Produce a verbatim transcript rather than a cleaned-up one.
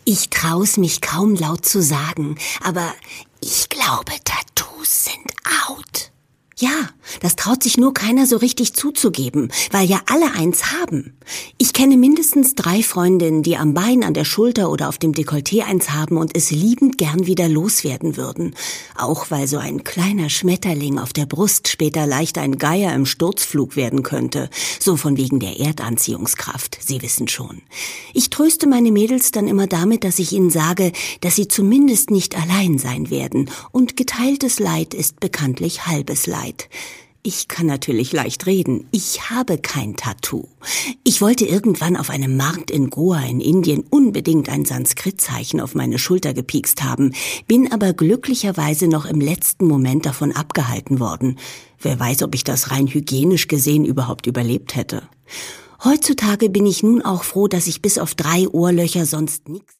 Ich trau's mich kaum laut zu sagen, aber ich glaube, Tattoos sind out. Ja, das traut sich nur keiner so richtig zuzugeben, weil ja alle eins haben. Ich kenne mindestens drei Freundinnen, die am Bein, an der Schulter oder auf dem Dekolleté eins haben und es liebend gern wieder loswerden würden. Auch weil so ein kleiner Schmetterling auf der Brust später leicht ein Geier im Sturzflug werden könnte. So von wegen der Erdanziehungskraft, Sie wissen schon. Ich tröste meine Mädels dann immer damit, dass ich ihnen sage, dass sie zumindest nicht allein sein werden. Und geteiltes Leid ist bekanntlich halbes Leid. Ich kann natürlich leicht reden. Ich habe kein Tattoo. Ich wollte irgendwann auf einem Markt in Goa in Indien unbedingt ein Sanskrit-Zeichen auf meine Schulter gepiekst haben, bin aber glücklicherweise noch im letzten Moment davon abgehalten worden. Wer weiß, ob ich das rein hygienisch gesehen überhaupt überlebt hätte. Heutzutage bin ich nun auch froh, dass ich bis auf drei Ohrlöcher sonst nichts